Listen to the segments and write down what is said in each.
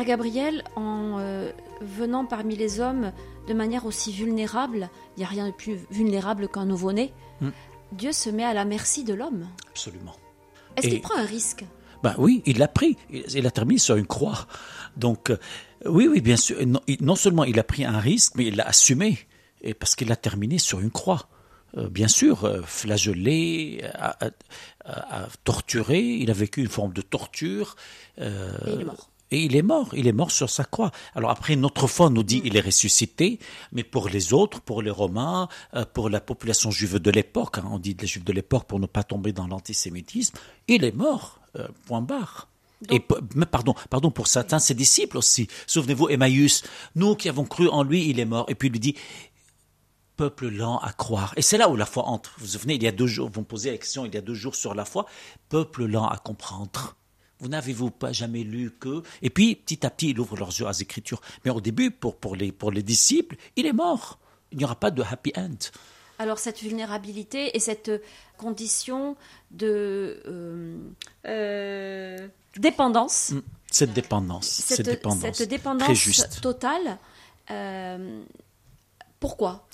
Gabriel, en venant parmi les hommes de manière aussi vulnérable, il n'y a rien de plus vulnérable qu'un nouveau-né, Dieu se met à la merci de l'homme. Absolument. Est-ce qu'il prend un risque ? Ben oui, il l'a pris. Il a terminé sur une croix. Donc, oui, bien sûr. Non seulement il a pris un risque, mais il l'a assumé. Et parce qu'il a terminé sur une croix. Bien sûr, flagellé, torturé. Il a vécu une forme de torture. Et il est mort. Et il est mort sur sa croix. Alors après, notre foi nous dit il est ressuscité, mais pour les autres, pour les Romains, pour la population juive de l'époque, on dit les Juifs de l'époque pour ne pas tomber dans l'antisémitisme, il est mort, point barre. Donc, mais pardon, pour certains, ses disciples aussi. Souvenez-vous, Emmaüs, nous qui avons cru en lui, il est mort. Et puis il lui dit, peuple lent à croire. Et c'est là où la foi entre. Vous vous souvenez, il y a 2 jours, vous me posez la question, il y a 2 jours sur la foi, peuple lent à comprendre. Vous n'avez-vous pas jamais lu que... Et puis, petit à petit, il ouvre leurs yeux à les Écritures. Mais au début, pour les disciples, il est mort. Il n'y aura pas de happy end. Alors, cette vulnérabilité et cette condition de dépendance... Cette dépendance très juste. Totale... Pourquoi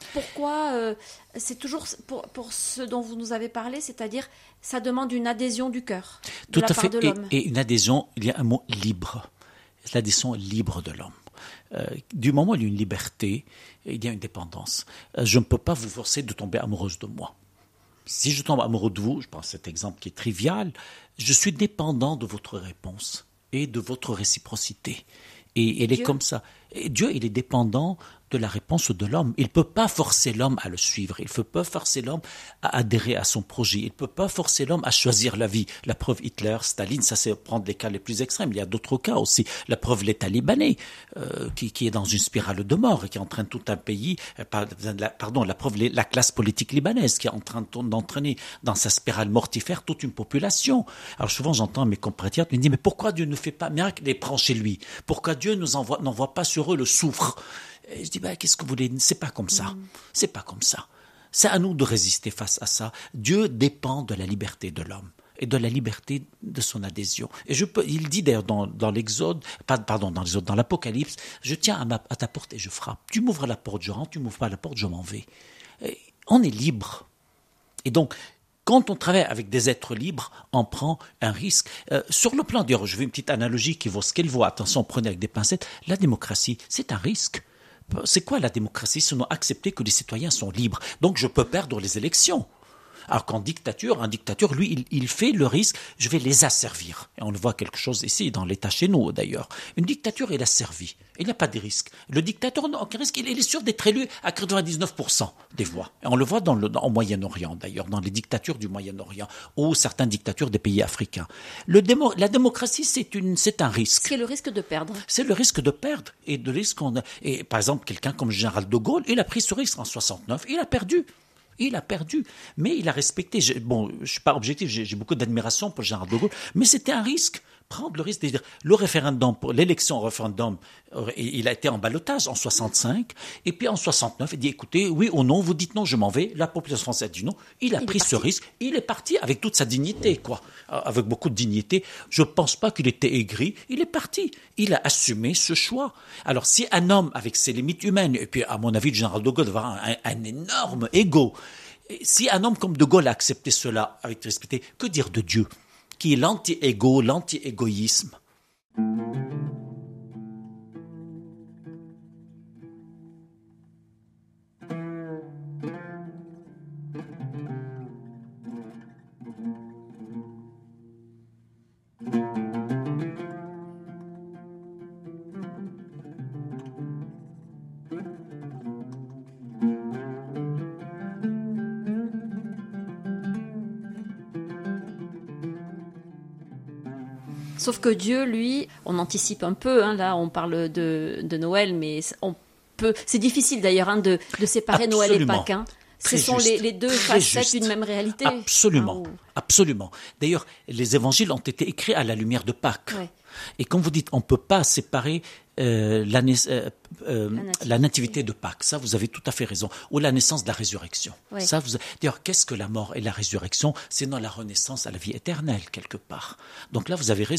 c'est toujours pour ce dont vous nous avez parlé, c'est-à-dire ça demande une adhésion du cœur de la part de l'homme. Et une adhésion, il y a un mot libre, l'adhésion libre de l'homme. Du moment où il y a une liberté, il y a une dépendance. Je ne peux pas vous forcer de tomber amoureuse de moi. Si je tombe amoureux de vous, je prends cet exemple qui est trivial, je suis dépendant de votre réponse et de votre réciprocité. Et elle est comme ça. Et Dieu, il est dépendant de la réponse de l'homme. Il ne peut pas forcer l'homme à le suivre. Il ne peut pas forcer l'homme à adhérer à son projet. Il ne peut pas forcer l'homme à choisir la vie. La preuve, Hitler, Staline, ça c'est prendre les cas les plus extrêmes. Il y a d'autres cas aussi. La preuve, l'État libanais, qui est dans une spirale de mort et qui entraîne tout un pays. La preuve, la classe politique libanaise qui est en train d'entraîner dans sa spirale mortifère toute une population. Alors souvent, j'entends mes compatriotes me dire, mais pourquoi Dieu ne fait pas miracle et prend chez lui? Pourquoi Dieu n'envoie pas sur eux le soufre? Et je dis, qu'est-ce que vous voulez? C'est pas comme ça. C'est pas comme ça. C'est à nous de résister face à ça. Dieu dépend de la liberté de l'homme et de la liberté de son adhésion. Et il dit d'ailleurs dans l'Exode, dans l'Apocalypse, je tiens à ta porte et je frappe. Tu m'ouvres la porte, je rentre. Tu m'ouvres pas la porte, je m'en vais. Et on est libre. Et donc, quand on travaille avec des êtres libres, on prend un risque. Sur le plan, d'ailleurs, je fais une petite analogie qui vaut ce qu'elle vaut. Attention, prenez avec des pincettes. La démocratie, c'est un risque. C'est quoi la démocratie? Sinon accepter que les citoyens sont libres. Donc je peux perdre les élections. Alors qu'en dictature, un dictateur, lui, il fait le risque, je vais les asservir. Et on le voit quelque chose ici, dans l'État chez nous d'ailleurs. Une dictature, il asservit. Il n'y a pas de risque. Le dictateur n'a aucun risque. Il est sûr d'être élu à 99% des voix. Et on le voit au Moyen-Orient d'ailleurs, dans les dictatures du Moyen-Orient, ou certaines dictatures des pays africains. La démocratie, c'est un risque. C'est le risque de perdre. C'est le risque de perdre. Et par exemple, quelqu'un comme le général de Gaulle, il a pris ce risque en 69, il a perdu. Il a perdu, mais il a respecté. Je ne suis pas objectif, j'ai beaucoup d'admiration pour le général de Gaulle, mais c'était un risque. Prendre le risque de dire le référendum, l'élection au référendum, il a été en ballotage en 65, et puis en 69, il dit écoutez, oui ou non, vous dites non, je m'en vais. La population française dit non. Il a pris ce risque, il est parti avec toute sa dignité, avec beaucoup de dignité. Je ne pense pas qu'il était aigri, il est parti. Il a assumé ce choix. Alors si un homme avec ses limites humaines, et puis à mon avis, le général de Gaulle va avoir un énorme ego. Si un homme comme de Gaulle a accepté cela avec respect, que dire de Dieu, qui est l'anti-égo, l'anti-égoïsme? Sauf que Dieu, lui, on anticipe un peu, là on parle de Noël, mais c'est difficile d'ailleurs de séparer Absolument. Noël et Pâques. Ce sont les deux facettes d'une même réalité. Absolument, absolument. D'ailleurs, les évangiles ont été écrits à la lumière de Pâques. Ouais. Et comme vous dites, on ne peut pas séparer la nativité de Pâques. Ça, vous avez tout à fait raison. Ou la naissance de la résurrection. Ouais. D'ailleurs, qu'est-ce que la mort et la résurrection? C'est dans la renaissance à la vie éternelle, quelque part. Donc là, vous avez raison.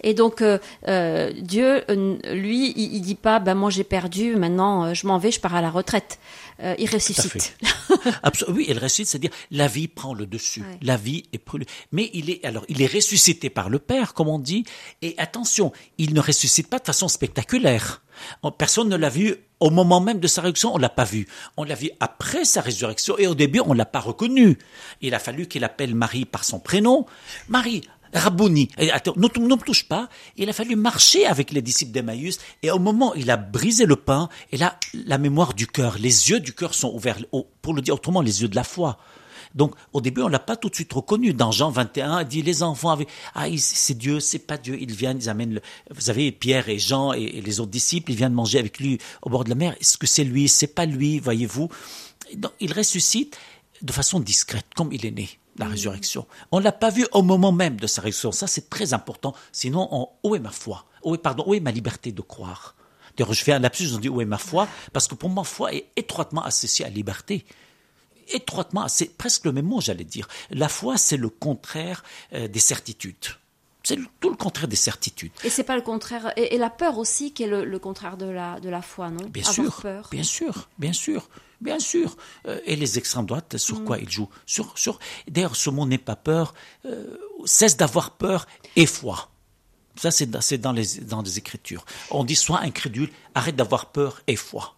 Et donc Dieu, lui, il dit pas, moi j'ai perdu, maintenant je m'en vais, je pars à la retraite. Il ressuscite. Oui, il ressuscite, c'est-à-dire la vie prend le dessus. Ouais. La vie est brûlée. Mais il est ressuscité par le Père, comme on dit. Et attention, il ne ressuscite pas de façon spectaculaire. Personne ne l'a vu au moment même de sa résurrection, on l'a pas vu. On l'a vu après sa résurrection et au début, on l'a pas reconnu. Il a fallu qu'il appelle Marie par son prénom. Marie, Rabouni, attends, ne me touche pas. Il a fallu marcher avec les disciples d'Emmaüs et au moment où il a brisé le pain, et là, la mémoire du cœur, les yeux du cœur sont ouverts, pour le dire autrement, les yeux de la foi. Donc, au début, on l'a pas tout de suite reconnu. Dans Jean 21, il dit, les enfants c'est Dieu, c'est pas Dieu. Ils viennent, ils amènent vous savez, Pierre et Jean et les autres disciples, ils viennent manger avec lui au bord de la mer. Est-ce que c'est lui? C'est pas lui, voyez-vous? Donc, il ressuscite de façon discrète, comme il est né. La résurrection. On ne l'a pas vu au moment même de sa résurrection. Ça, c'est très important. Sinon, où est ma foi? Où est ma liberté de croire? D'ailleurs, je fais un lapsus, je dis où est ma foi? Parce que pour moi, foi est étroitement associée à la liberté. Étroitement, c'est presque le même mot, j'allais dire. La foi, c'est le contraire des certitudes. C'est tout le contraire des certitudes. Et c'est pas le contraire. Et la peur aussi, qui est le contraire de la foi, non? Bien sûr, peur. Bien sûr. Et les extrêmes droites, sur quoi ils jouent? D'ailleurs, ce mot n'est pas peur. Cesse d'avoir peur et foi. Ça, c'est dans les Écritures. On dit sois incrédule, arrête d'avoir peur et foi.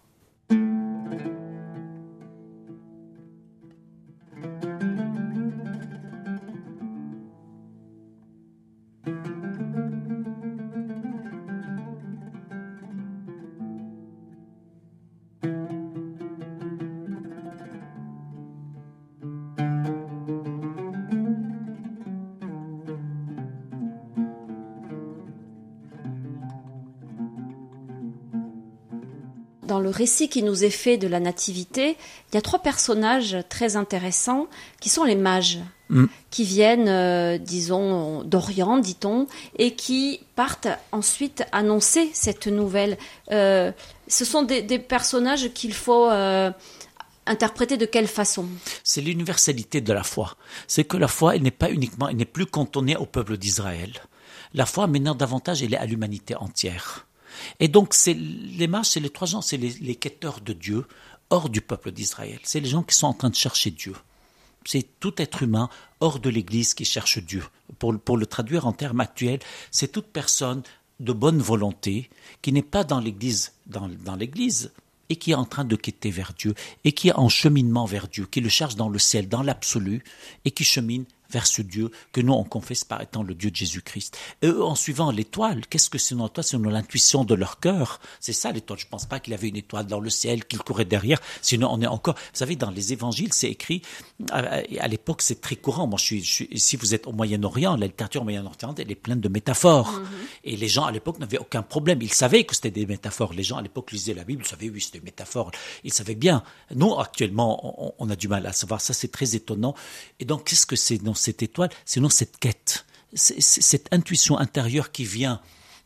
Dans le récit qui nous est fait de la Nativité, il y a 3 personnages très intéressants qui sont les mages, qui viennent, disons, d'Orient, dit-on, et qui partent ensuite annoncer cette nouvelle. Ce sont des personnages qu'il faut interpréter de quelle façon? C'est l'universalité de la foi. C'est que la foi, elle n'est plus cantonnée au peuple d'Israël. La foi, maintenant, davantage, elle est à l'humanité entière. Et donc, les mages, c'est les 3 gens, c'est les quêteurs de Dieu hors du peuple d'Israël. C'est les gens qui sont en train de chercher Dieu. C'est tout être humain hors de l'Église qui cherche Dieu. Pour le traduire en termes actuels, c'est toute personne de bonne volonté qui n'est pas dans l'Église, dans l'Église, et qui est en train de quêter vers Dieu, et qui est en cheminement vers Dieu, qui le cherche dans le ciel, dans l'absolu, et qui chemine vers ce Dieu que nous on confesse par étant le Dieu de Jésus-Christ. Et eux, en suivant l'étoile, qu'est-ce que c'est une étoile? C'est l'intuition de leur cœur. C'est ça l'étoile. Je ne pense pas qu'il avait une étoile dans le ciel, qu'il courait derrière. Sinon, on est encore... Vous savez, dans les évangiles, c'est écrit... À l'époque, c'est très courant. Moi, si vous êtes au Moyen-Orient, la littérature moyen-orientale, elle est pleine de métaphores. Et les gens, à l'époque, n'avaient aucun problème. Ils savaient que c'était des métaphores. Les gens, à l'époque, lisaient la Bible. Ils savaient, oui, c'était des métaphores. Ils savaient bien. Nous, actuellement, on a du mal à savoir. Ça, c'est très étonnant. Et donc, qu'est-ce que c'est dans cette étoile? Sinon, cette quête, cette intuition intérieure qui vient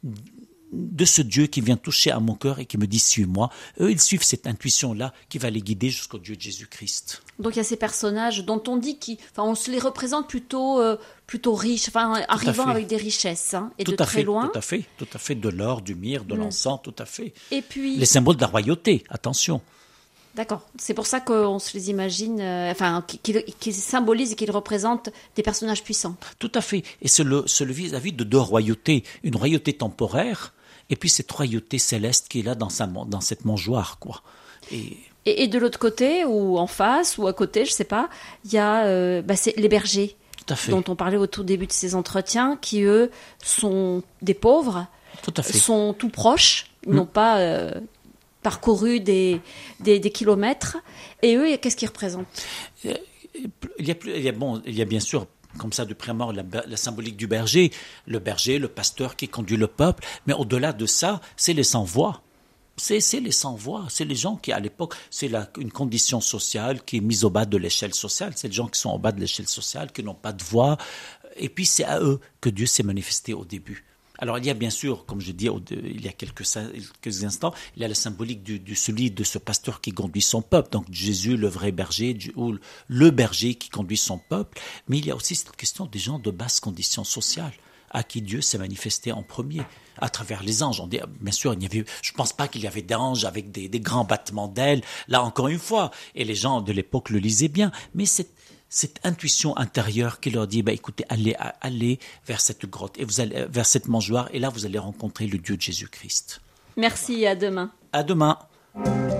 de ce Dieu qui vient toucher à mon cœur et qui me dit « suis-moi ». Eux, ils suivent cette intuition-là qui va les guider jusqu'au Dieu de Jésus-Christ. Donc, il y a ces personnages dont on dit on se les représente plutôt riches, arrivant avec des richesses, et de très loin. Tout à fait, de l'or, du myrrhe, de l'encens, tout à fait. Et puis... Les symboles de la royauté, attention. D'accord. C'est pour ça qu'on se les imagine, qu'ils symbolisent et qu'ils représentent des personnages puissants. Tout à fait. Et c'est le vis-à-vis de 2 royautés. Une royauté temporaire et puis cette royauté céleste qui est là dans cette mangeoire, quoi. Et de l'autre côté, ou en face, ou à côté, je ne sais pas, il y a c'est les bergers. Tout à fait. Dont on parlait au tout début de ces entretiens, qui eux sont des pauvres, tout à fait. Sont tout proches, ils n'ont pas... parcouru des kilomètres. Et eux, qu'est-ce qu'ils représentent? Il y a bien sûr, comme ça, de prime abord, la symbolique du berger. Le berger, le pasteur qui conduit le peuple. Mais au-delà de ça, c'est les sans-voix. C'est les sans-voix. C'est les gens qui, à l'époque, c'est une condition sociale qui est mise au bas de l'échelle sociale. C'est les gens qui sont au bas de l'échelle sociale, qui n'ont pas de voix. Et puis, c'est à eux que Dieu s'est manifesté au début. Alors, il y a bien sûr, comme je dis il y a quelques instants, il y a la symbolique de ce pasteur qui conduit son peuple. Donc, Jésus, le vrai berger, ou le berger qui conduit son peuple. Mais il y a aussi cette question des gens de basse condition sociale. à qui Dieu s'est manifesté en premier, à travers les anges. On dit, bien sûr, je ne pense pas qu'il y avait d'anges avec des grands battements d'ailes, là encore une fois, et les gens de l'époque le lisaient bien, mais cette intuition intérieure qui leur dit, écoutez, allez vers cette grotte, et vous allez vers cette mangeoire, et là vous allez rencontrer le Dieu de Jésus-Christ. Merci et à demain. À demain.